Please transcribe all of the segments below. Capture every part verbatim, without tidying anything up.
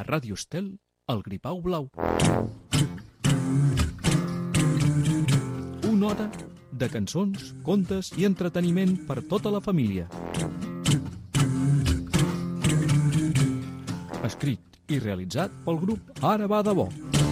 Ràdio Estel, el Gripau Blau. Una hora de cançons, contes i entreteniment per tota la família. Escrit i realitzat pel grup Ara va de bo.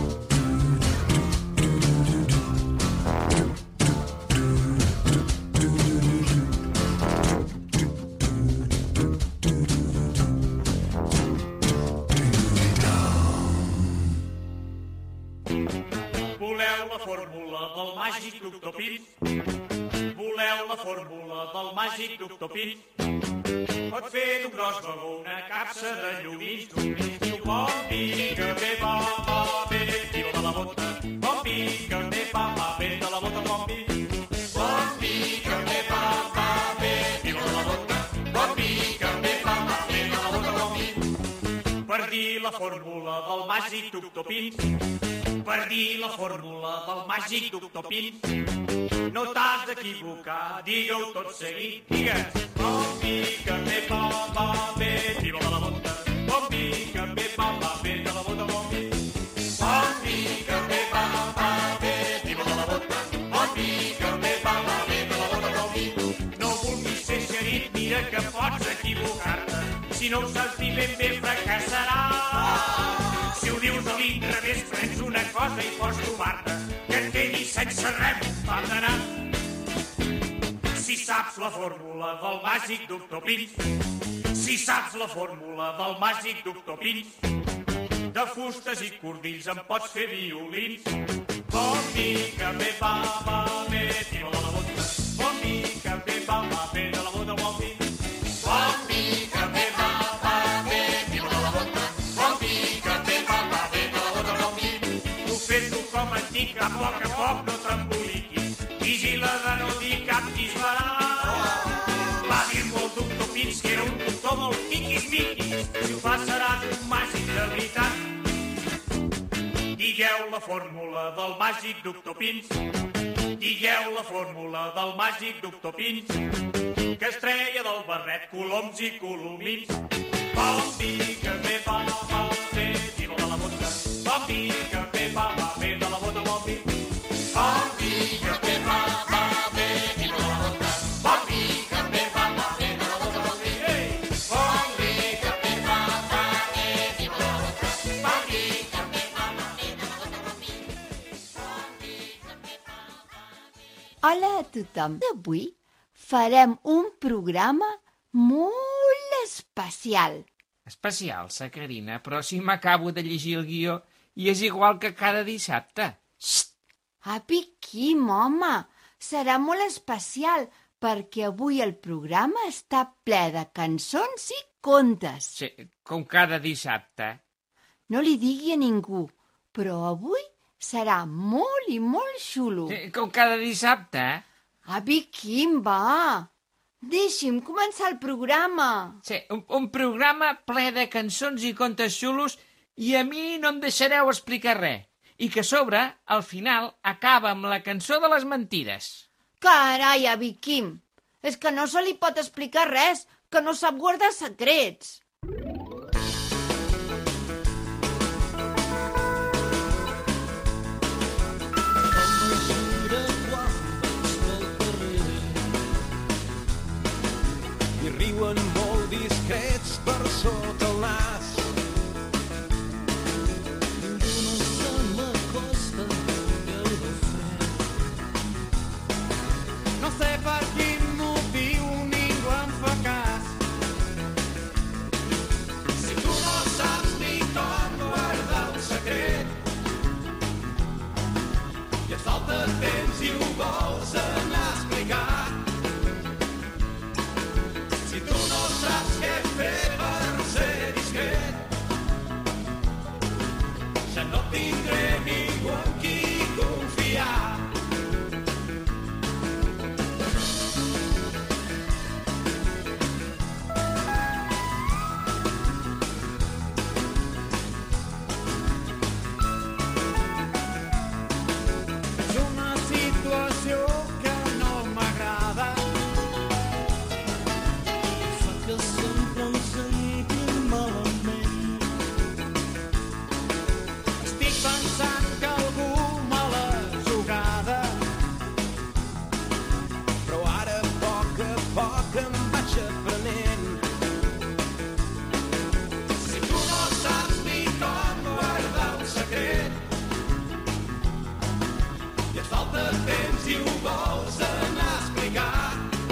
Voleu la fórmula del màgic doctor Pins? Voleu la fórmula del màgic doctor Pins? Pot fer d'un gros vagó una capsa de llumins. Diu bon vi que bé va, va bé, viva de la bota. Bon vi que bé va, va bé, de la bota bon vi. Bon vi que bé va, va bé, viva de la bota. Bon vi que bé va, va bé, de la bota bon vi. Per dir la fórmula del màgic doctor Pins, per dir la fórmula del màgic doctor Pins, no t'has d'equivocar, digue-ho tot seguit, digues. Bon vi que bé va, va bé, viva de la bota. Bon vi que bé va, va bé, de la bota bon vi. Bon vi que bé va, va bé, viva de la bota. Bon vi que bé va, va bé, de la bota bon vi. No vulguis ser xerit, mira que pots equivocar-te. Si no ho saps dir ben bé fracassaràs. Si ho dius a l'inrevés, prens una cosa i pots trobar-te que et quedi sense res, va d'anar. Si saps la fórmula del màgic doctor Pins, si saps la fórmula del màgic doctor Pins, de fustes i cordills en pots fer violins. Bon vi que bé va, va bé, viva de la bota. Bon vi que bé va, va bé, de la bota bon vi. Bon vi que bé va, va bé, viva de la bota. Bon vi que bé va, va bé, de la bota bon vi. Tu fes-ho com et dic, a poc a poc no t'emboliquis. Vigila de no dir cap disbarat. Va dir-m'ho el doctor Pins, que era un doctor molt tiquis-miquis. Si ho fas seràs un màgic de veritat. Digueu la fórmula del màgic doctor Pins. Digueu la fórmula del màgic doctor Pins, que es treia del barret coloms i colomins. Bon vi que bé va, va bé, viva de la bota. Bon vi que bé va, va bé, de la bota bon vi. Bon vi que bé va, va bé, viva de la bota. Bon vi que bé va, va bé, de la bota bon vi. Bon vi que bé va, va bé, viva de la bota. Bon vi que bé va, va bé, de la bota bon vi. Bon vi que bé va, va bé. Hola a tothom. Avui farem un programa molt especial. Especial, Sacarina, però si m'acabo de llegir el guió i és igual que cada dissabte. Xxt! Api Quim, home! Serà molt especial perquè avui el programa està ple de cançons i contes. Sí, com cada dissabte. No li digui a ningú, però avui serà molt i molt xulo. Sí, com cada dissabte, eh? Avi Quim, va! Deixi'm començar el programa. Sí, un, un programa ple de cançons i contes xulos i a mi no em deixareu explicar res. I que a sobre, al final, acaba amb la cançó de les mentides. Carai, avi Quim! És que no se li pot explicar res, que no sap guardar secrets. Riuen molt discrets per sota el nas. Ningú no se m'acosta i el veu fred. No sé per quin motiu ningú em fa cas. Si tu no saps ni com guardar un secret i et falta temps i ho vols anar a explicar, saps què fer per ser discret, ja no tindré ningú en qui confiar. És una situació que no m'agrada, que sempre em senti malament. si ho vols anar a explicar.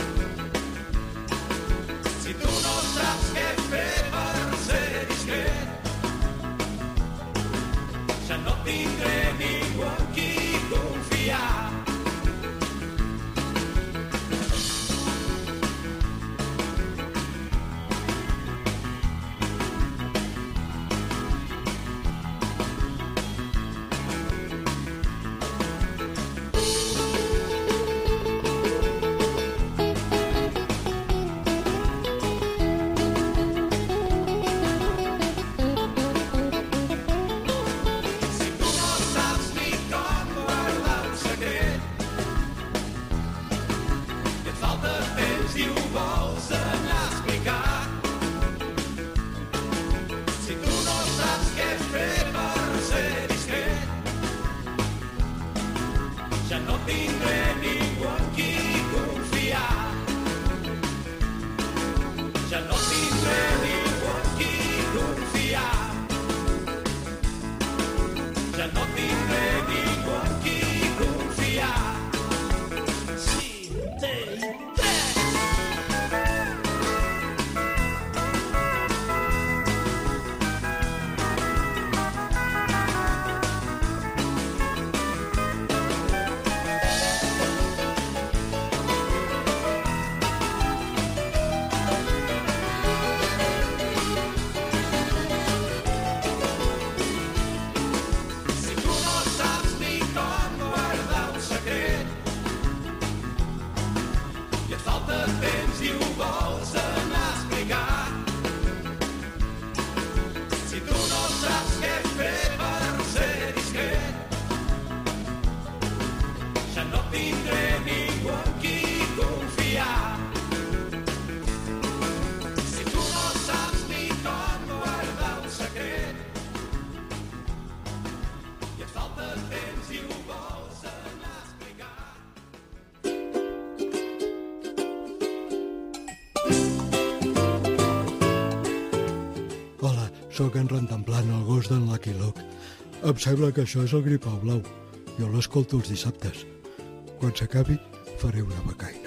Si tu no saps què fer per ser discret, ja no tindré ningú en qui confiar. Soc en Rentemplant, el gos d'en Lucky Luke. Em sembla que això és el Gripau Blau. Jo l'escolto els dissabtes. Quan s'acabi, faré una becaina.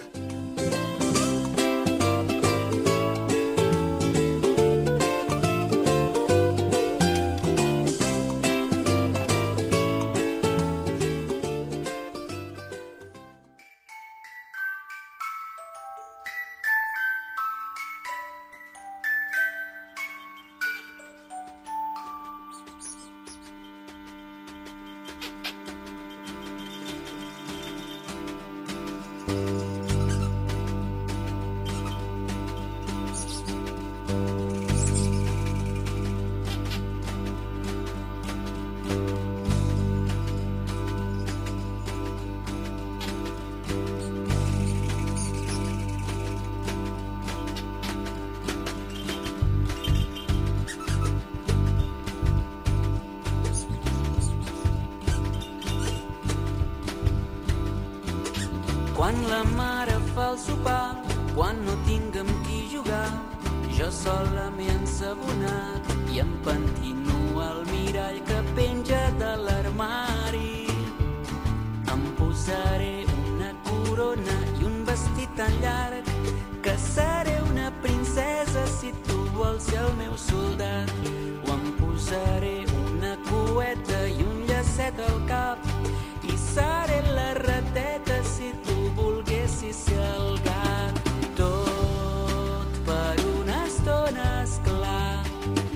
Quan la mare fa el sopar, quan no tinc amb qui jugar, jo sola m'he ensabonat i em pentino al mirall que penja de l'armari. Em posaré una corona i un vestit tan llarg que seré una princesa si tu vols ser el meu soldat. O em posaré una cueta i un llacet al cap i seré la rateta si tu volguessis ser el gat. Tot per una estona, esclar,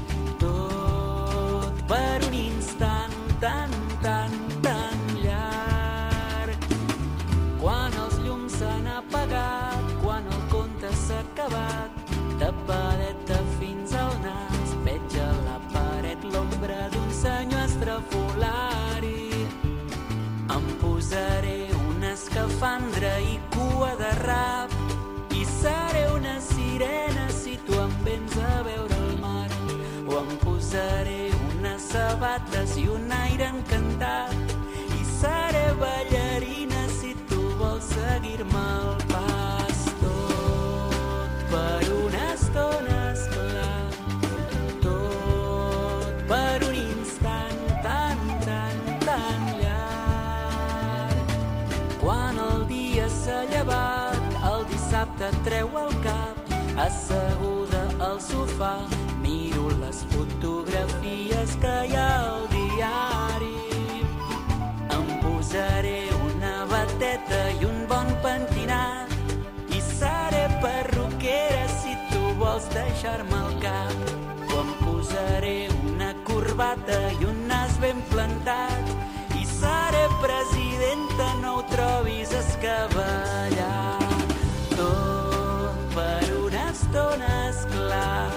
tot per un instant tan, tan, tan llarg. Quan els llums s'han apagat, quan el conte s'ha acabat, tapadeta fins al nas, veig a la paret l'ombra d'un senyor estrafolari. Em posaré una escafandra i cua de rap i seré una sirena si tu em vens a veure el mar. O em posaré unes sabates i un aire encantat i seré ballarina si tu vols seguir-me el pas. Tot per una estona, esclar, tot per un instant tan, tan, tan llarg. Quan el se treu el cap, asseguda al sofà, miro les fotografies que hi ha al diari. Em posaré una bateta i un bon pentinat i seré perruquera si tu vols deixar-me el cap. O em posaré una corbata i un nas ben plantat i seré presidenta, no ho trobis escavallat. Tot per una estona, esclar,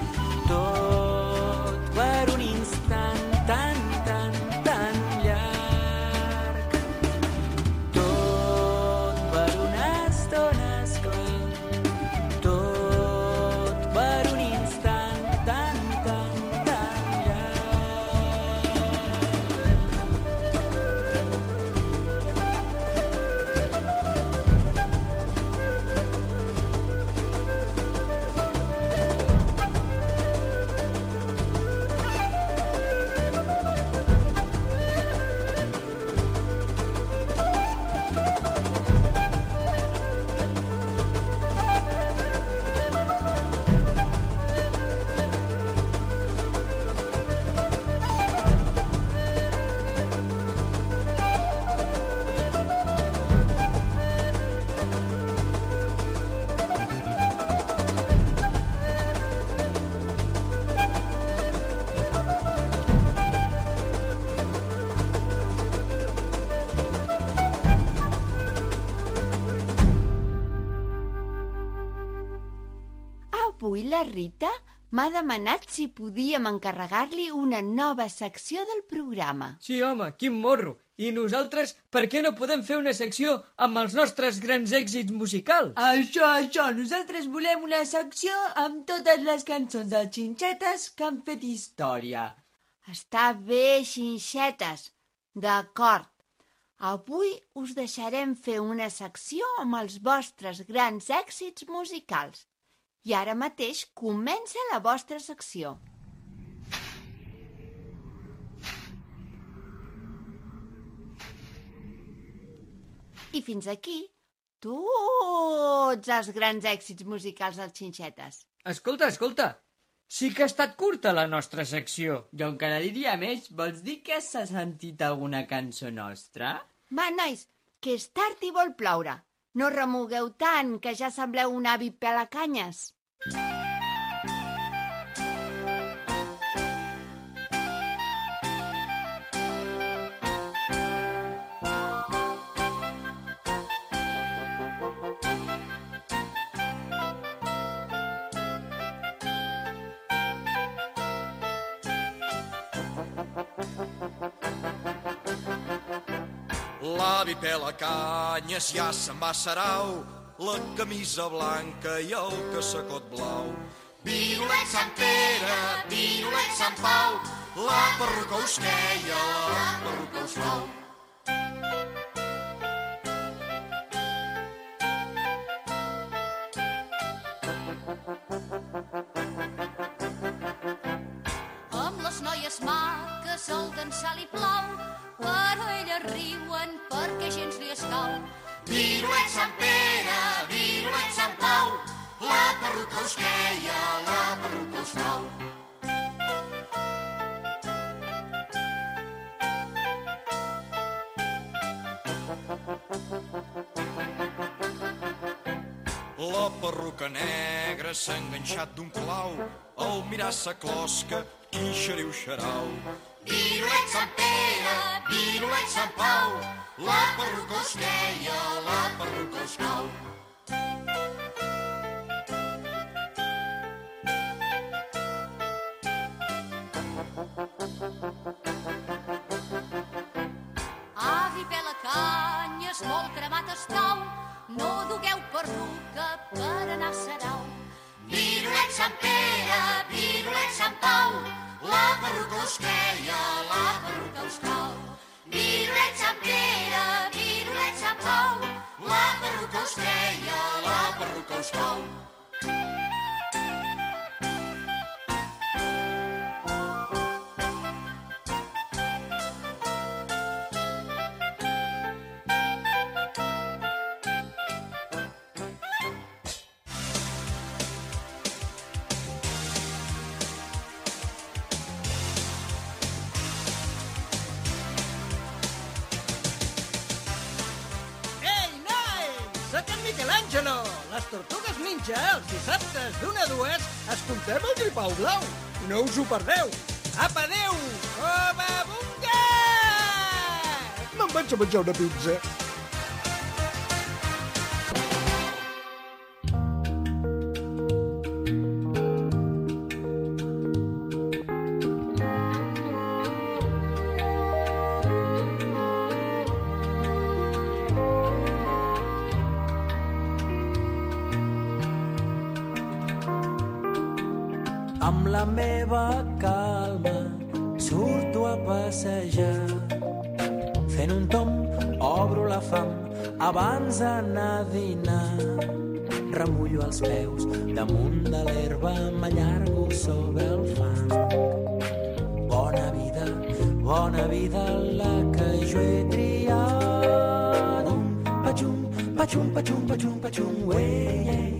tot per un instant tan, tan, tan llarg. Tot per una estona, esclar, tot per un instant tan, tan, tan llarg. Avui la Rita m'ha demanat si podíem encarregar-li una nova secció del programa. Sí, home, quin morro. I nosaltres, per què no podem fer una secció amb els nostres grans èxits musicals? Això, això, nosaltres volem una secció amb totes les cançons dels xinxetes que han fet història. Està bé, xinxetes. D'acord. Avui us deixarem fer una secció amb els vostres grans èxits musicals. I ara mateix comença la vostra secció. I fins aquí tots els grans èxits musicals dels xinxetes. Escolta, escolta, sí que ha estat curta la nostra secció. Jo encara diria més, vols dir que s'ha sentit alguna cançó nostra? Va, nois, que és tard i vol ploure. No remugueu tant, que ja sembleu un avi pelacanyes. L'avi Pelacanyes ja se'n va a Sarau, la camisa blanca i el cassacot blau. Virulet Sant Pere, virulet Sant Pau, la perruca us queia, la perruca us cau. Amb les noies maques el dansar li plau, però elles riuen perquè gens li escau. Virulet Sant Pere, virulet Sant Pau, la perruca us queia, la perruca us cau. La perruca negra s'ha enganxat d'un clau, al mirar sa closca, quin xeriu xarau. Virulet Sant Pere, virulet Sant Pau, la perruca us queia, la perruca us cau. Avi Pelacanyes, molt cremat estau, no dugueu perruca per anar a Sarau. Virulet Sant Pere, virulet Sant Pau, la perruca us queia, la perruca us cau. Virulet Sant Pere, virulet Sant Pau, la perruca us queia, la perruca us cau. diumenge, els dissabtes d'una a dues, escoltem el Gripau Blau. No us ho perdeu. Apa, adéu! Covabunga! Me'n vaig a menjar una pizza. Amb la meva calma surto a passejar. Fent un tomb obro la fam abans d'anar a dinar. Remullo els peus damunt de l'herba, m'allargo sobre el fang. Bona vida, bona vida la que jo he triat. Um, patxum, patxum, patxum, patxum, patxum, uei, ei.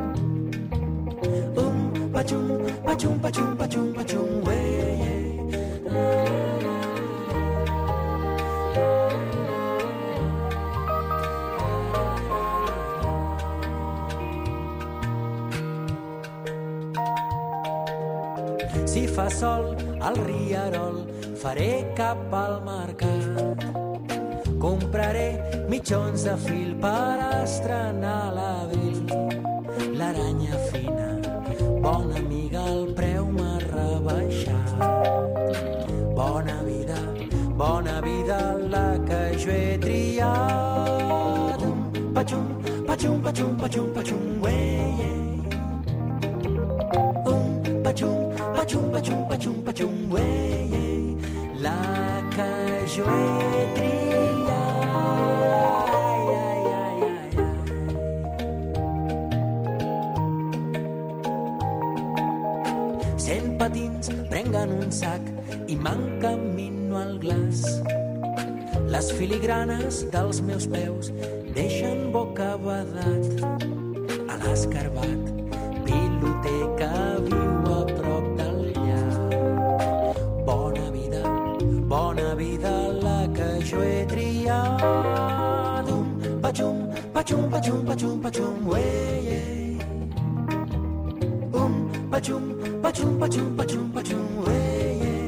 Pachum, pachum, pachum, pachum, pachum, wey, Si fa sol al rierol, faré cap al mercat. Compraré mitjons de fil per estrenar l'abril. L'aranya fina, bona amiga, el preu m'ha rebaixat. Bona vida, bona vida, la que jo he triat. Um, patxum, patxum, patxum, patxum, patxum, uei, ei. Um, patxum, patxum, patxum, patxum, patxum, uei, ei. La que jo he triat. Cent patins prenguen un sac i m'encamino al glaç. Les filigranes dels meus peus deixen bocabadat. A l'escarbat, piloter que viu a prop del llac. Bona vida, bona vida, la que jo he triat. Um, patxum, patxum, patxum, patxum, patxum, uei, ei. Um, patxum, patxum, patxum, patxum, patxum, uei, ei.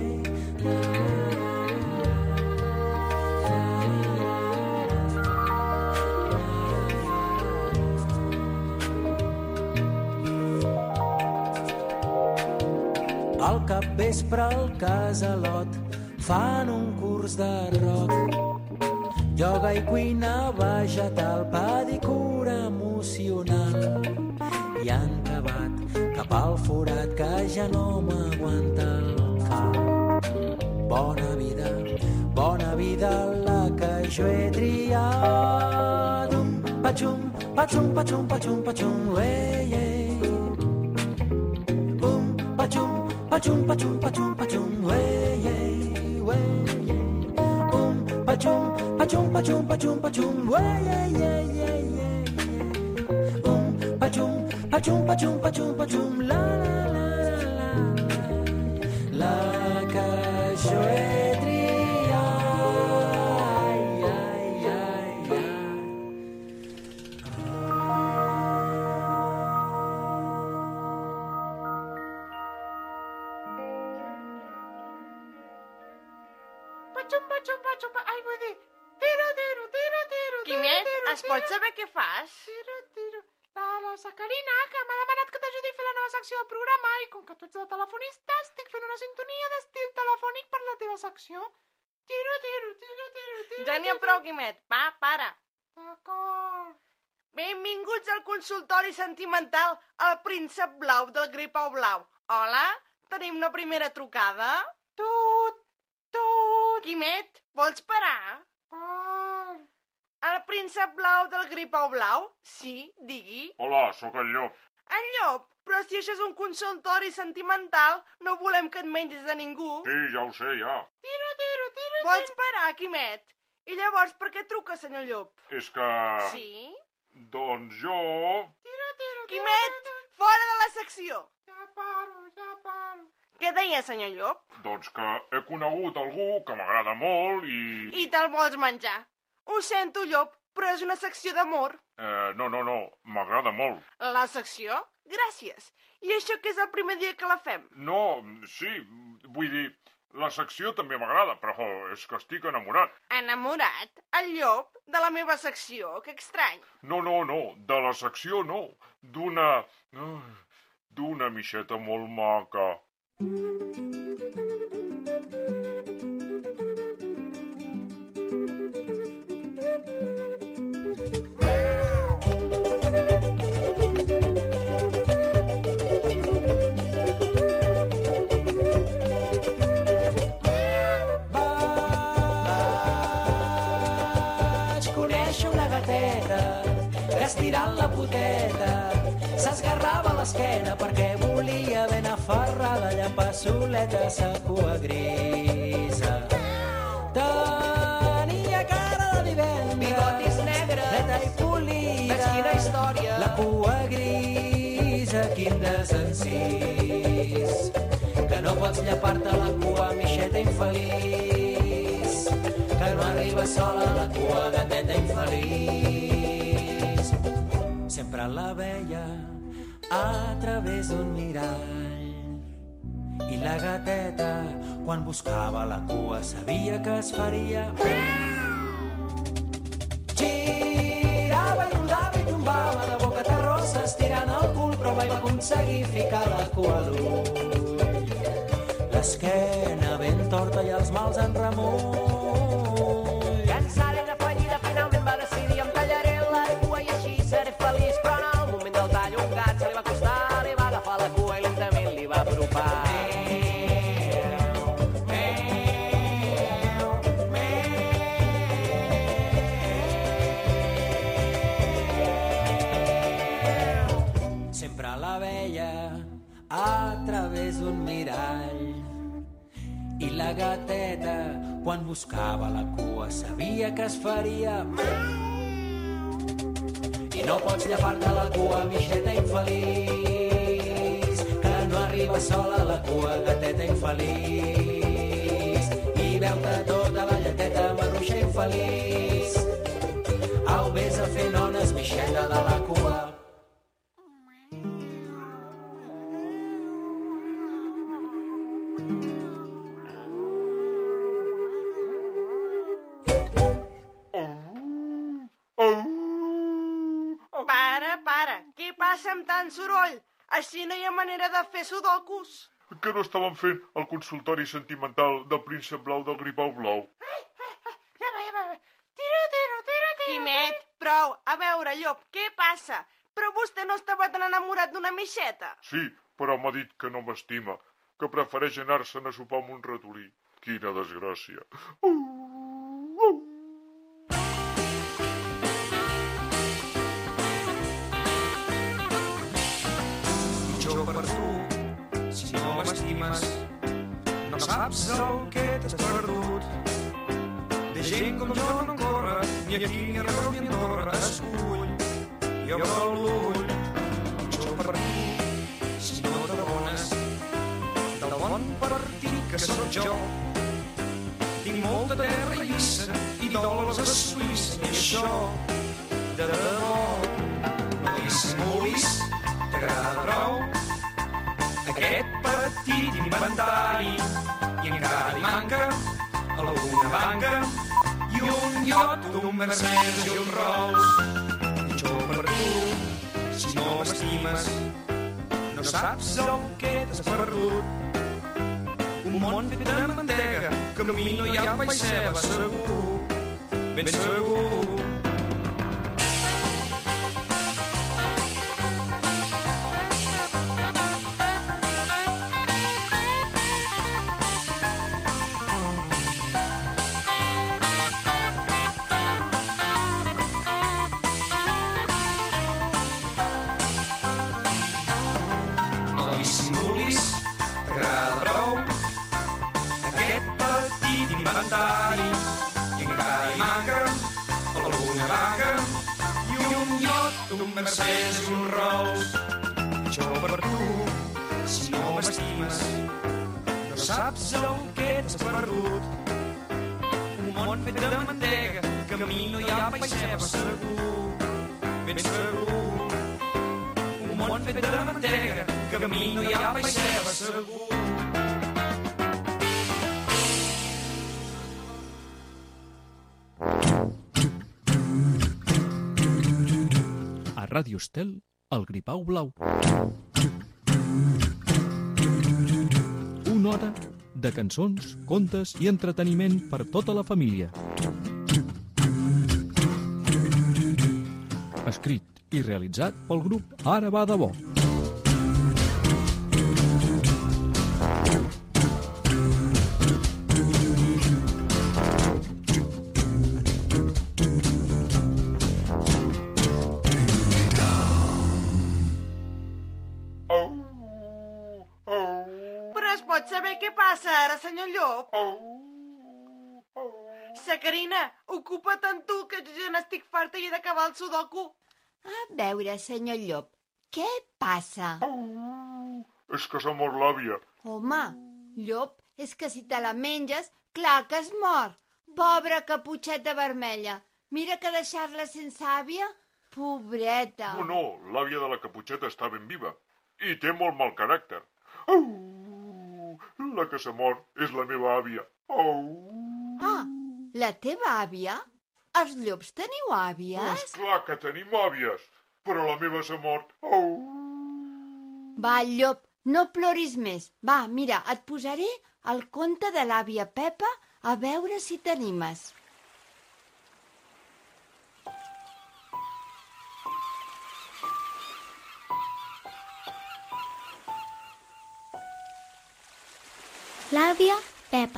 Al capvespre al casalot fan un curs de rock. Ioga i cuina vegetal, pedicura emocional. I han acabat cap al forat que ja no m'aguanta el cap. Bona vida, bona vida, la que jo he triat. Um, patxum, patxum, patxum, patxum, patxum, uei, ei. Um, patxum, patxum, patxum, patxum, patxum, uei, ei, uei, ei. Um, patxum, patxum, patxum, patxum, patxum, uei, ei, ei, ei, ei. Um, patxum, patxum, patxum, patxum, patxum, la, la, la, la, la, la que jo he triat. Ai, ai, ai, ai. Patxum, patxum, patxum, ai, vull dir, tiro, tiro, tiro, tiro, Quimet, es pot saber què fas? Tiro, tiro. La, la Sacarina, que m'ha demanat que t'ajudi a fer la nova secció del programa i com que tu ets la telefonista, estic fent una sintonia d'estil telefònic per la teva secció. Tiro, tiro, tiro, tiro, tiro. Ja n'hi ha prou, Quimet. Va, para. D'acord. Benvinguts al consultori sentimental El Príncep Blau del Gripau Blau. Hola, tenim una primera trucada? Tut, tut. Quimet, vols parar? Ah. El Príncep Blau del Gripau Blau? Sí, digui. Hola, sóc el Llop. El Llop? Però si això és un consultori sentimental, no volem que et mengis de ningú. Sí, ja ho sé, ja. Tiro, tiro, tiro, vols parar, Quimet? I llavors per què truca, senyor Llop? És que... Sí? Doncs jo... Tiro, tiro, Quimet, fora de la secció. Ja paro, ja paro. Què deia, senyor Llop? Doncs que he conegut algú que m'agrada molt i... I te'l vols menjar. Ho sento, Llop, però és una secció d'amor. Eh, no, no, no, m'agrada molt. La secció? Gràcies. I això que és el primer dia que la fem? No, sí, vull dir, la secció també m'agrada, però és que estic enamorat. Enamorat? El llop? De la meva secció? Que estrany. No, no, no, de la secció no, d'una... d'una mixeta molt maca. Estirant la poteta s'esgarrava l'esquena perquè volia ben aferrada llapassoleta sa cua grisa. Tenia cara de divendres, bigotis negres, neta i polida. Ves quina història. La cua grisa, quin desencís, que no pots llepar-te la cua, mixeta infeliç, que no arriba sola la cua, gateta infeliç. Sempre la veia a través d'un mirall i la gateta, quan buscava la cua, sabia que es faria. Girava i rodava i tombava de boca terrossa, estirant el cul, però mai va aconseguir ficar la cua a l'ull. L'esquena ben torta i els mals en remull. Cansada i defallida, finalment va decidir em tallaré la cua i així seré feliç, però en el moment del tall un gat se li va costar, li va agafar la cua i lentament li va apropar. Sempre la veia a través d'un mirall i la gateta, quan buscava la cua, sabia que es faria. I no pots llepar-te la cua, mixeta infeliç, que no arriba sola la cua, gateta infeliç. I veu-te tota la lleteta, maruixa infeliç. Au, vés a fer nones, mixeta de la cua. Para, para, què passa amb tant soroll? Així no hi ha manera de fer sudokus. Que no estàvem fent el consultori sentimental del príncep blau del gripau blau? Ja va, ja va. Tiro, tiro, tiro, tiro. Quimet, prou. A veure, llop, què passa? Però vostè no estava tan enamorat d'una mixeta? Sí, però m'ha dit que no m'estima, que prefereix anar-se'n a sopar amb un ratolí. Quina desgràcia. Uh! Per tu, si no m'estimes, no saps el que t'has perdut. De gent com jo no en corre, ni aquí ni a Reus ni a Andorra. Escull i obre l'ull, jo per tu, si no t'adones del bon partit que sóc jo. Tinc molta terra i vissa i dòlars a Suïssa, i això, de debò, no dissimulis, t'agrada prou aquest petit inventari, i encara hi manca alguna banca i un iot, un Mercedes i un Rolls. Jo per tu, si no m'estimes, no saps el que t'has perdut. Un món fet de mantega, que a mi no hi ha pa i ceba, segur, ben segur. Inventari, i encara hi manca alguna vaca i un iot, un Mercedes i un Rolls. Jo per tu, si no m'estimes, no saps el que t'has perdut. Un Un món fet de mantega, que a mi no hi ha pa i ceba, segur, ben segur. Un món fet de mantega, que a mi no hi ha pa i ceba, segur. A Ràdio Estel, el Gripau Blau. Una hora de cançons, contes i entreteniment per tota la família. Escrit i realitzat pel grup Ara va de bo. Pot saber què passa ara, senyor Llop? Sacarina, ocupa't en tu, que jo ja n'estic farta i he d'acabar el sudoku. A veure, senyor Llop, què passa? És que s'ha mort l'àvia. Home, Llop, és que si te la menges, clar que es mor. Pobra caputxeta vermella. Mira que deixar-la sense àvia? Pobreta. No, no, l'àvia de la caputxeta està ben viva. I té molt mal caràcter. La que s'ha mort és la meva àvia. Ah, la teva àvia? Els llops teniu àvies? És clar que tenim àvies, però la meva s'ha mort. Va, Llop, no ploris més. Va, mira, et posaré el conte de l'àvia Pepa a veure si t'animes. L'àvia Pepa.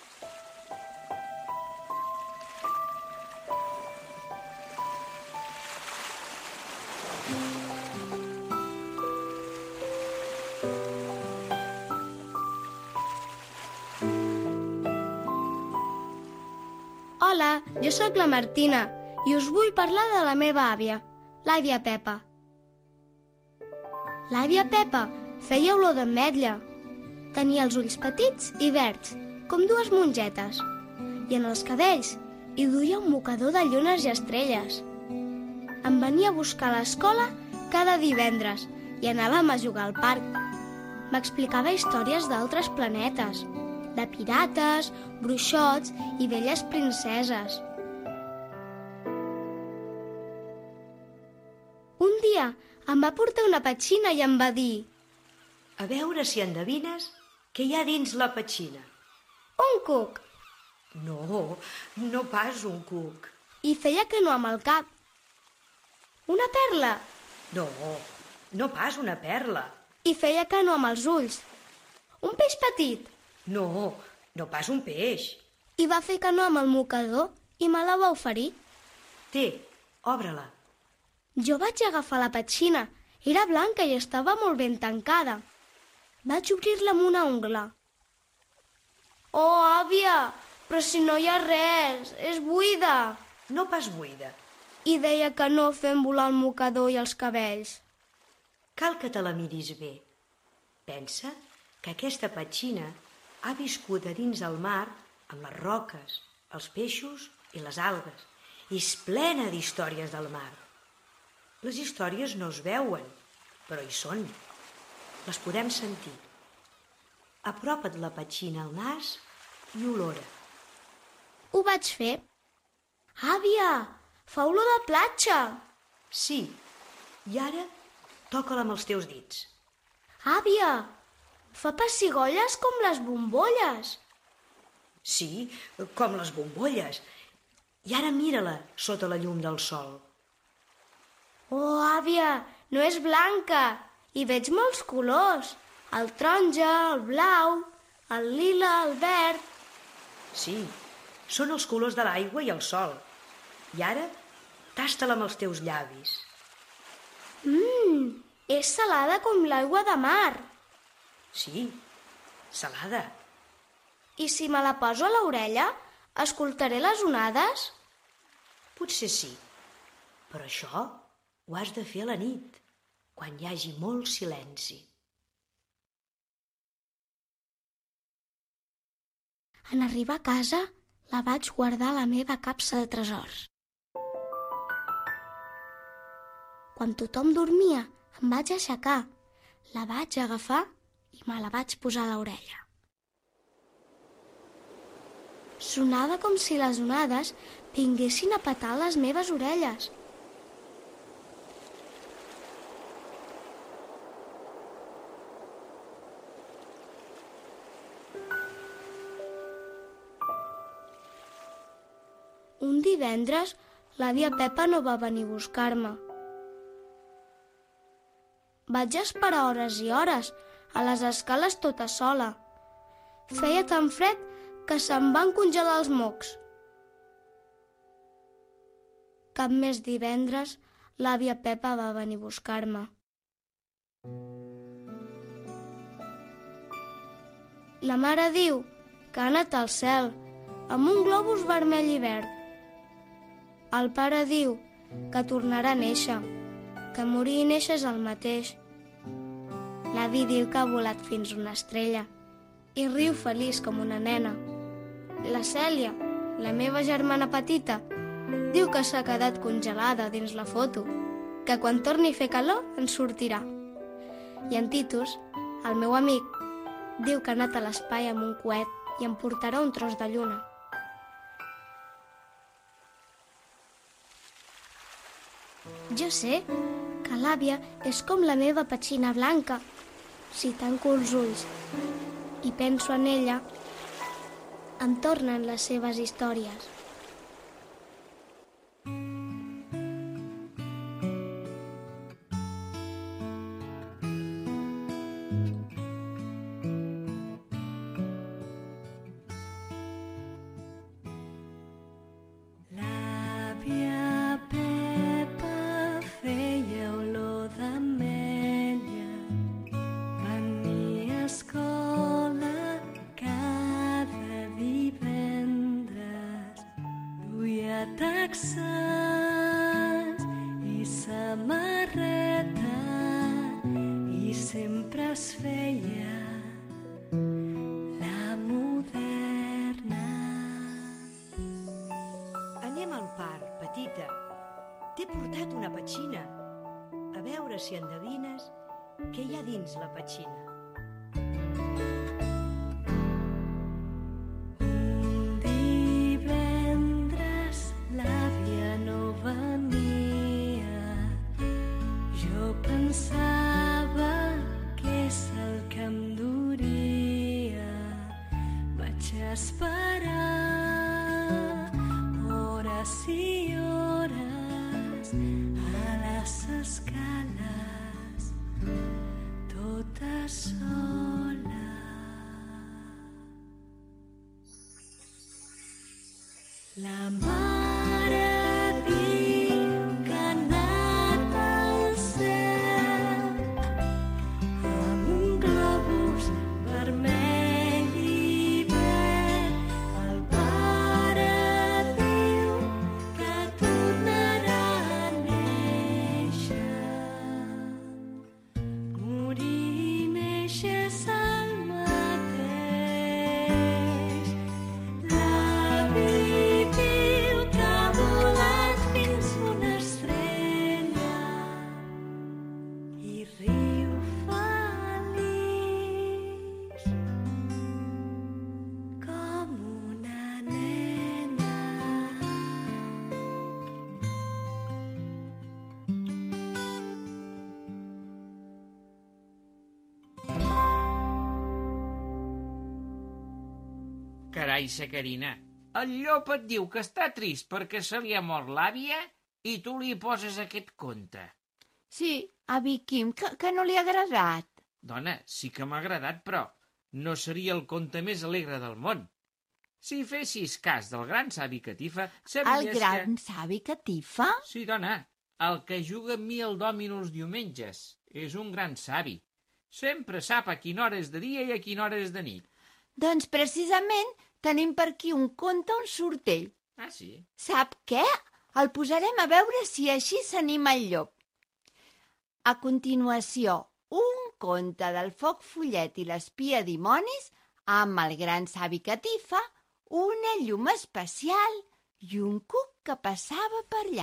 Hola, jo sóc la Martina i us vull parlar de la meva àvia, l'àvia Pepa. L'àvia Pepa feia olor d'ametlla. Tenia els ulls petits i verds, com dues mongetes, i en els cabells hi duia un mocador de llunes i estrelles. Em venia a buscar a l'escola cada divendres i anàvem a jugar al parc. M'explicava històries d'altres planetes, de pirates, bruixots i velles princeses. Un dia em va portar una petxina i em va dir: a veure si endevines què hi ha dins la petxina. Un cuc. No, no pas un cuc. I feia que no amb el cap. Una perla. No, no pas una perla. I feia que no amb els ulls. Un peix petit. No, no pas un peix. I va fer que no amb el mocador i me la va oferir. Té, obre-la. Jo vaig agafar la petxina. Era blanca i estava molt ben tancada. Vaig obrir-la amb una ungla. Oh, àvia, però si no hi ha res, és buida. No pas buida. I deia que no fem volar el mocador i els cabells. Cal que te la miris bé. Pensa que aquesta petxina ha viscut a dins el mar amb les roques, els peixos i les algues, i és plena d'històries del mar. Les històries no es veuen, però hi són. Les podem sentir. Apropa't la petxina al nas i olora. Ho vaig fer. Àvia, fa olor de platja. Sí, i ara toca-la amb els teus dits. Àvia, fa pessigolles com les bombolles. Sí, com les bombolles. I ara mira-la sota la llum del sol. Oh, àvia, no és blanca. Hi veig molts colors. El taronja, el blau, el lila, el verd. Sí, són els colors de l'aigua i el sol. I ara, tasta-la amb els teus llavis. Mmm, és salada com l'aigua de mar. Sí, salada. I si me la poso a l'orella, escoltaré les onades? Potser sí, però això ho has de fer a la nit, quan hi hagi molt silenci. En arribar a casa, la vaig guardar a la meva capsa de tresors. Quan tothom dormia, em vaig aixecar, la vaig agafar i me la vaig posar a l'orella. Sonava com si les onades vinguessin a petar les meves orelles. Un divendres, l'àvia Pepa no va venir a buscar-me. Vaig esperar hores i hores, a les escales tota sola. Feia tan fred que se'm van congelar els mocs. Cap més divendres, l'àvia Pepa va venir a buscar-me. La mare diu que ha anat al cel, amb un globus vermell i verd. El pare diu que tornarà a néixer, que morir i néixer és el mateix. L'avi diu que ha volat fins una estrella i riu feliç com una nena. La Cèlia, la meva germana petita, diu que s'ha quedat congelada dins la foto, que quan torni a fer calor ens sortirà. I en Titus, el meu amic, diu que ha anat a l'espai amb un coet i em portarà un tros de lluna. Jo sé que l'àvia és com la meva petxina blanca. Si tanco els ulls i penso en ella, em tornen les seves històries. texans i samarreta i sempre es feia la moderna. Anem al parc, petita. T'he portat una petxina. A veure si endevines què hi ha dins la petxina. Pensava que és el que em duria. Vaig esperar hores i hores a les escales, tota sola. La mare diu que ha anat al cel amb un globus vermell i verd. El pare diu que tornarà a néixer. Morir i néixer és el mateix. L'avi diu que ha volat fins una estrella i riu feliç com una nena. Carai, Sacarina, el llop et diu que està trist perquè se li ha mort l'àvia i tu li poses aquest conte. Sí, avi Quim, que, que no li ha agradat. Dona, sí que m'ha agradat, però no seria el conte més alegre del món. Si fessis cas del gran savi Catifa, sabies El gran que... savi Catifa? Sí, dona, el que juga amb mi el dòmino els diumenges. És un gran savi. Sempre sap a quina hora és de dia i a quina hora és de nit. Doncs precisament tenim per aquí un conte on surt ell. Ah, sí? Sap què? El posarem a veure si així s'anima el llop. A continuació, un conte del foc follet i l'espia dimonis amb el gran savi Catifa, una llum especial i un cuc que passava per allà.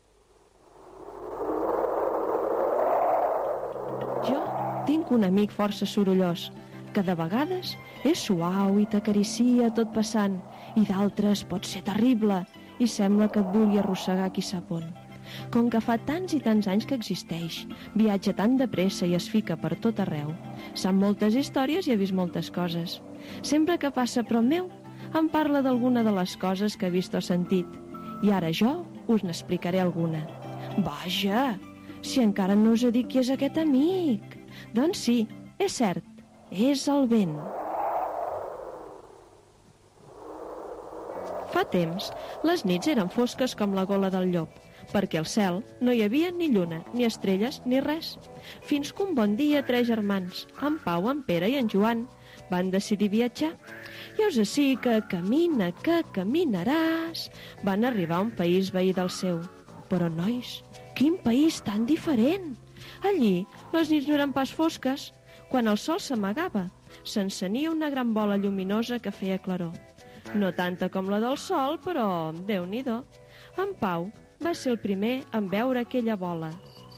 Jo tinc un amic força sorollós, que de vegades és suau i t'acaricia tot passant, i d'altres pot ser terrible i sembla que et vulgui arrossegar qui sap on. Com que fa tants i tants anys que existeix, viatja tan de pressa i es fica per tot arreu, sap moltes històries i ha vist moltes coses. Sempre que passa a prop meu, em parla d'alguna de les coses que ha vist o sentit, i ara jo us n'explicaré alguna. Vaja, si encara no us he dit qui és aquest amic. Doncs sí, és cert, és el vent. Fa temps, les nits eren fosques com la gola del llop, perquè al cel no hi havia ni lluna, ni estrelles, ni res. Fins que un bon dia tres germans, en Pau, en Pere i en Joan, van decidir viatjar. I heus ací que camina, que caminaràs, van arribar a un país veí del seu. Però, nois, quin país tan diferent! Allí les nits no eren pas fosques. Quan el sol s'amagava, s'encenia una gran bola lluminosa que feia claror. No tanta com la del sol, però Déu-n'hi-do. En Pau va ser el primer en veure aquella bola.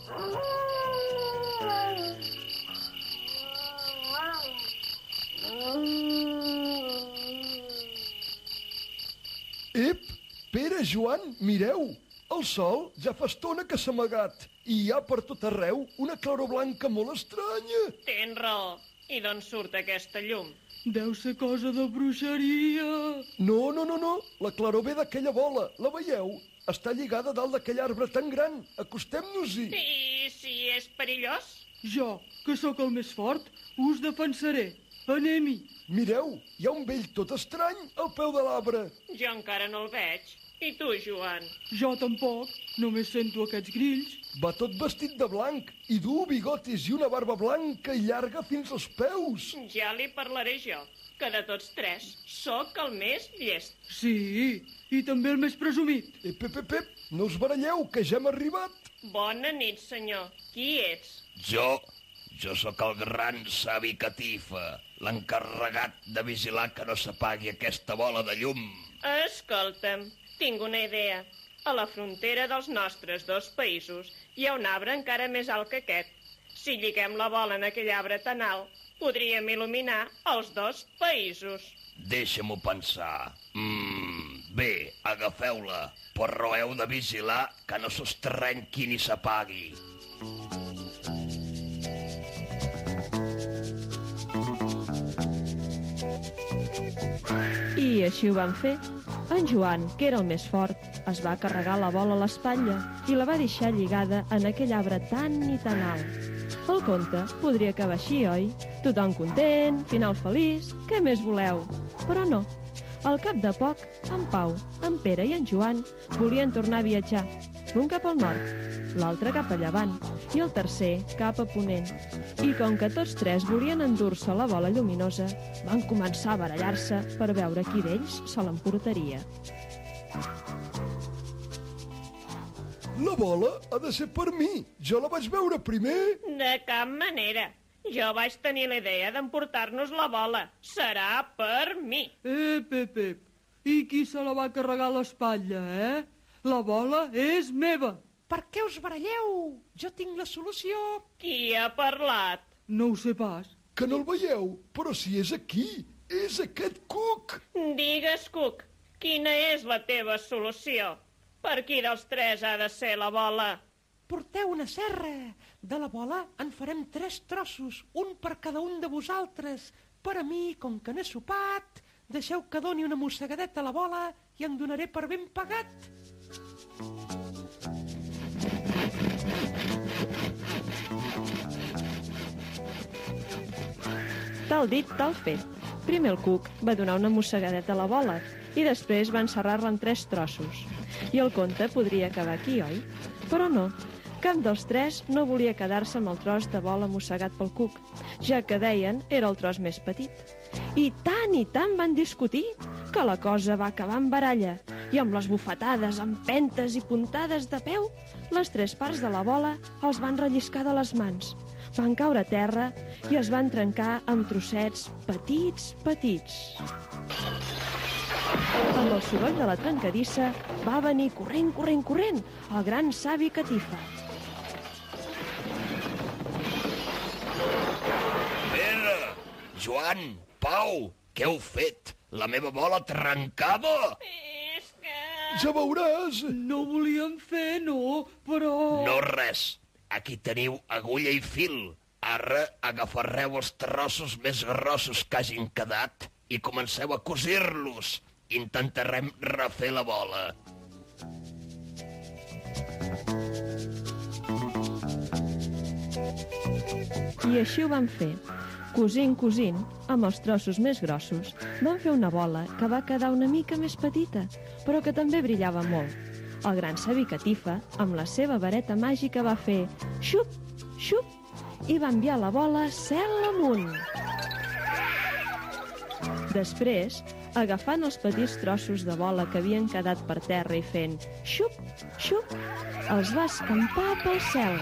Ep, Pere, Joan, mireu! El sol ja fa estona que s'ha amagat i hi ha per tot arreu una claror blanca molt estranya. Tens raó. I d'on surt aquesta llum? Deu ser cosa de bruixeria. No, no, no, no. La claror ve d'aquella bola. La veieu? Està lligada dalt d'aquell arbre tan gran. Acostem-nos-hi. I si és perillós? Jo, que sóc el més fort, us defensaré. Anem-hi. Mireu, hi ha un vell tot estrany al peu de l'arbre. Jo encara no el veig. I tu, Joan? Jo tampoc. Només sento aquests grills. Va tot vestit de blanc i du bigotis i una barba blanca i llarga fins als peus. Ja li parlaré jo, que de tots tres sóc el més llest. Sí, i també el més presumit. Ep, ep, ep, ep, no us baralleu, que ja hem arribat. Bona nit, senyor. Qui ets? Jo, jo sóc el gran savi Catifa, l'encarregat de vigilar que no s'apagui aquesta bola de llum. Escolta'm, tinc una idea. A la frontera dels nostres dos països hi ha un arbre encara més alt que aquest. Si lliguem la bola en aquell arbre tan alt, podríem il·luminar els dos països. Deixa-m'ho pensar. Mm, bé, agafeu-la, però heu de vigilar que no s'estrenqui ni s'apagui. I així ho van fer. En Joan, que era el més fort, es va carregar la bola a l'espatlla i la va deixar lligada en aquell arbre tan i tan alt. El conte podria acabar així, oi? Tothom content, final feliç, què més voleu? Però no. Al cap de poc, en Pau, en Pere i en Joan volien tornar a viatjar, l'un cap al nord, l'altre cap a llevant i el tercer cap a ponent. I com que tots tres volien endur-se la bola lluminosa, van començar a barallar-se per veure qui d'ells se l'emportaria. La bola ha de ser per mi. Jo la vaig veure primer. De cap manera. Jo vaig tenir la idea d'emportar-nos la bola. Serà per mi. Ep, ep, ep. I qui se la va carregar a l'espatlla, eh? La bola és meva. Per què us baralleu? Jo tinc la solució. Qui ha parlat? No ho sé pas. Que no el veieu? Però si és aquí. És aquest cuc. Digues, cuc, quina és la teva solució? Per qui dels tres ha de ser la bola? Porteu una serra. De la bola en farem tres trossos, un per cada un de vosaltres. Per a mi, com que n'he sopat, deixeu que doni una mossegadeta a la bola i en donaré per ben pagat. Tal dit, tal fet. Primer el cuc va donar una mossegadeta a la bola i després va encerrar-la en tres trossos. I el conte podria acabar aquí, oi? Però no. Cap dels tres no volia quedar-se amb el tros de bola mossegat pel cuc, ja que deien era el tros més petit. I tant i tant van discutir que la cosa va acabar en baralla i amb les bufetades, empentes i puntades de peu, les tres parts de la bola els van relliscar de les mans, van caure a terra i es van trencar amb trossets petits, petits. Amb el soroll de la trencadissa va venir corrent, corrent, corrent el gran savi Catifa. Pere, Joan, Pau, què heu fet? La meva bola trencada? Ja veuràs. No volíem fer, no, però... No res. Aquí teniu agulla i fil. Ara agafareu els trossos més grossos que hagin quedat i comenceu a cosir-los. Intentarem refer la bola. I així ho van fer. Cosint, cosint, amb els trossos més grossos, van fer una bola que va quedar una mica més petita, però que també brillava molt. El gran savi Catifa, amb la seva vareta màgica, va fer xup, xup, i va enviar la bola cel amunt. Després, agafant els petits trossos de bola que havien quedat per terra i fent xup, xup, els va escampar pel cel.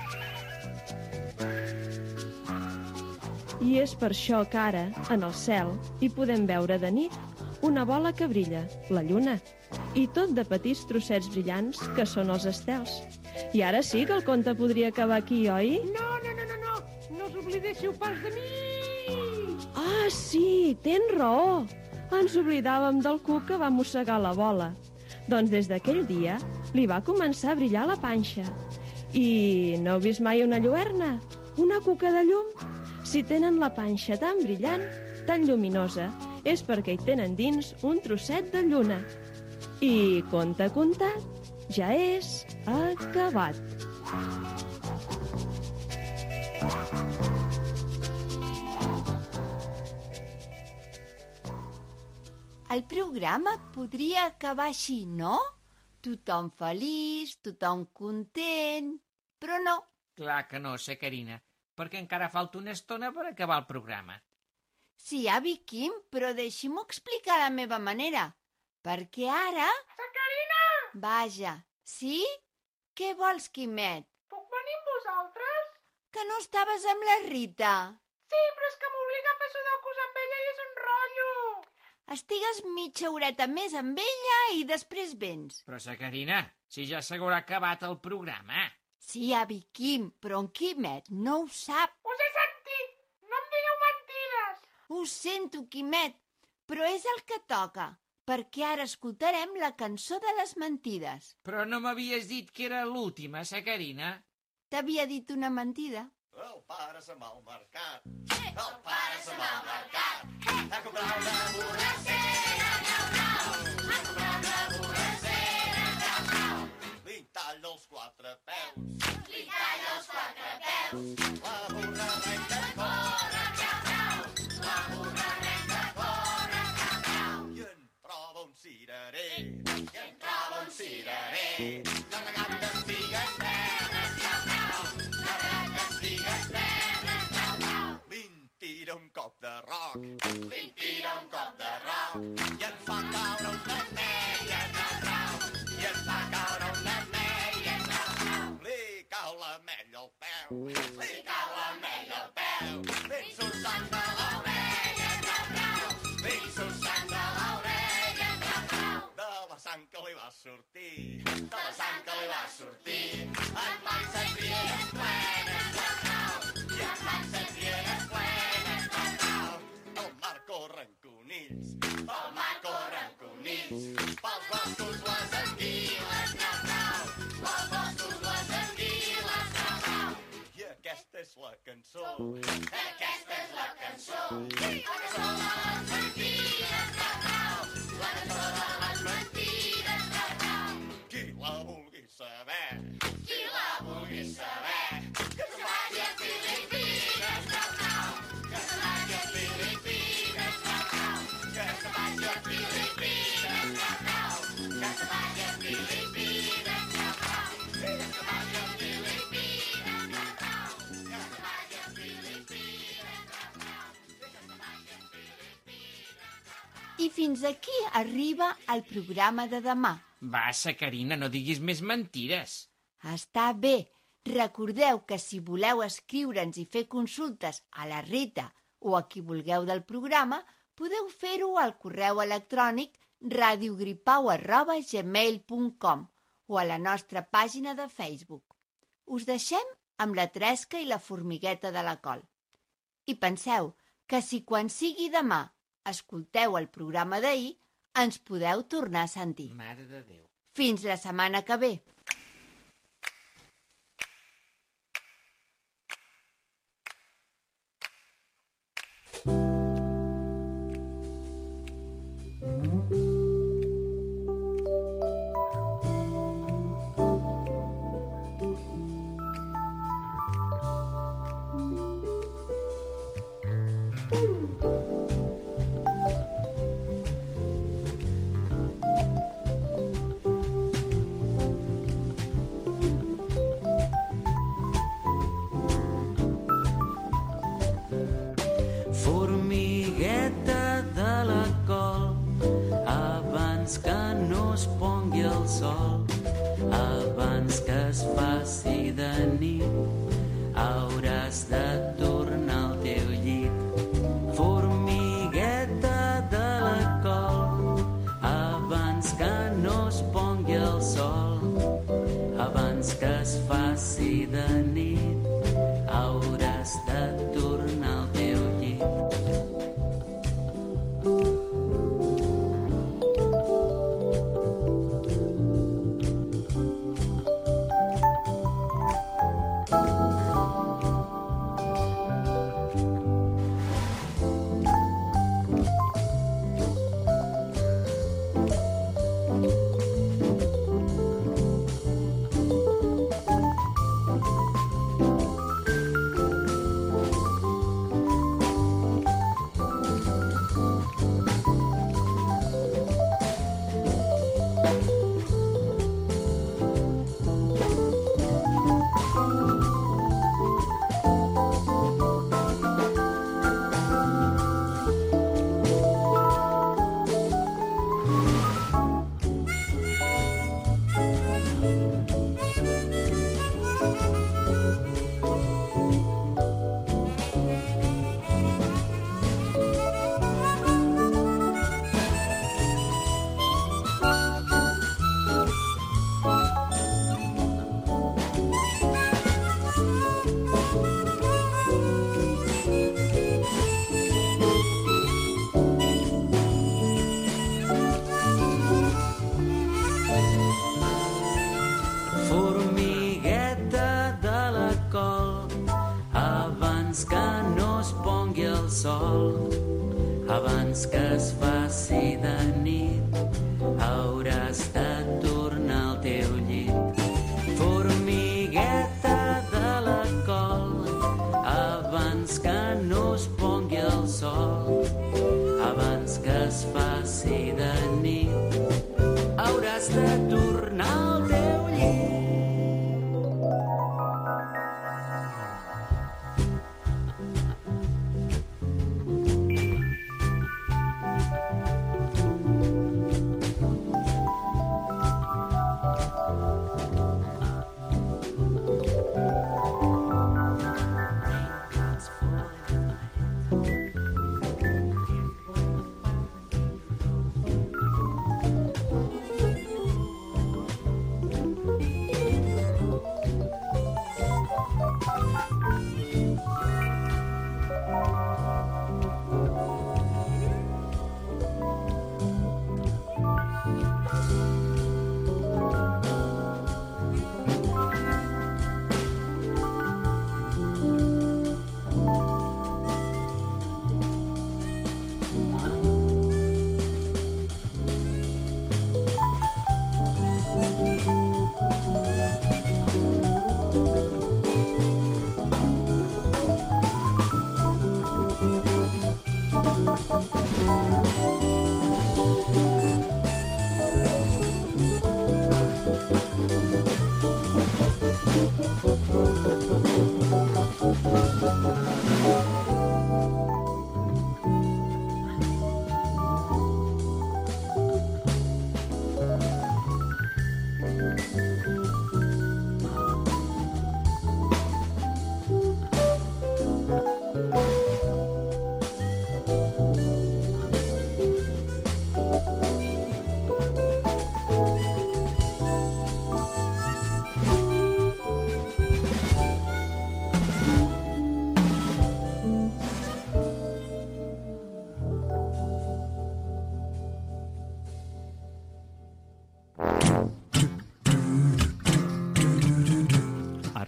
I és per això que ara, en el cel, hi podem veure de nit una bola que brilla, la lluna, i tot de petits trossets brillants que són els estels. I ara sí que el conte podria acabar aquí, oi? No, no, no, no, no, no us oblidéssiu pas de mi! Ah, sí, tens raó! Ens oblidàvem del cuc que va mossegar la bola. Doncs des d'aquell dia li va començar a brillar la panxa. I no heu vist mai una lluerna? Una cuca de llum? Si tenen la panxa tan brillant, tan lluminosa, és perquè hi tenen dins un trosset de lluna. I, conte contat, ja és acabat. El programa podria acabar així, no? Tothom feliç, tothom content... Però no. Clar que no, Sacarina, perquè encara falta una estona per acabar el programa. Sí, avi Quim, però deixi-m'ho explicar a la meva manera. Perquè ara... Sacarina! Vaja, sí? Què vols, Quimet? Puc venir amb vosaltres? Que no estaves amb la Rita. Sí, però és que m'obliga a fer sudokus amb ella i és un rotllo. Estigues mitja horeta més amb ella i després vens. Però, Sacarina, si ja s'haurà acabat el programa... Sí, avi Quim, però en Quimet no ho sap. Us he sentit! No em digueu mentides! Ho sento, Quimet, però és el que toca, perquè ara escoltarem la cançó de les mentides. Però no m'havies dit que era l'última, Sacarina. T'havia dit una mentida. El pare se'n va al mercat. El pare se'n va al mercat. A comprar una borrassera, nyau, nyau. A comprar una borrassera, nyau, nyau. Li talla els quatre peus. Li talla els quatre peus. La burra recta corre, nyau, nyau. La burra recta corre, nyau, nyau. I en troba un cirerer. I en troba un cirerer. Carregat d'espigues verdes, nyau, nyau. Carregat d'espigues verdes, nyau, nyau. Li'n tira un cop de roc. Li'n tira un cop de roc. I en fa caure una ametlla, nyau, nyau. I en fa caure una ametlla, nyau, nyau. Li cau l'ametlla al peu. Li cau l'ametlla al peu. Li surt sang de l'orella, nyau, nyau. Li surt sang de l'orella, nyau, nyau. De la sang que li va sortir, de la sang que li va sortir, en van ser rieres plenes, nyau, nyau. I en van ser rieres plenes, nyau, nyau. Al mar corren conills, pel mar corren conills, pels boscos les anguiles, nyau, nyau. Pels boscos les anguiles, nyau, nyau. I aquesta és la cançó, aquesta és la cançó, la cançó de les mentides, nyau, nyau. La cançó de les mentides, nyau, nyau. Qui la vulgui saber, qui la vulgui saber, que se'n vagi a Filipines, nyau, nyau. Que se'n vagi a Filipines, nyau, nyau. Que se'n vagi a Filipines, nyau, nyau. Que se'n vagi a Filipines, nyau, nyau. Que se'n vagi a Filipines, nyau, nyau. Que se'n vagi a Filipines, nyau, nyau. Que se'n vagi a Filipines, nyau, nyau. I fins aquí arriba el programa de demà. Va, Sacarina, no diguis més mentides. Està bé. Recordeu que si voleu escriure'ns i fer consultes a la Rita o a qui vulgueu del programa, podeu fer-ho al correu electrònic radiogripau arroba gmail punt com o a la nostra pàgina de Facebook. Us deixem amb la tresca i la formigueta de la col. I penseu que si quan sigui demà escolteu el programa d'ahir, ens podeu tornar a sentir. Mare de Déu. Fins la setmana que ve. Formigueta de la col, abans que no es pongui el sol, abans que es faci de nit, hauràs de tornar al teu llit. Formigueta de la col, abans que no es pongui el sol, abans que es faci de nit, hauràs de tornar al teu llit. Formigueta de la col, abans que no es pongui el sol, abans que es faci de nit, hauràs de tornar al teu llit. Formigueta de la col, abans que no es pongui el sol, abans que es faci de nit, hauràs de tornar al teu llit.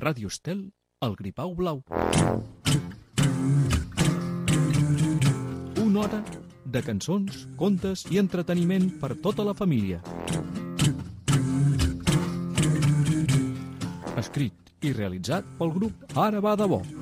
Ràdio Estel, el Gripau Blau. Una hora de cançons, contes i entreteniment per tota la família. Escrit i realitzat pel grup Ara va de bo.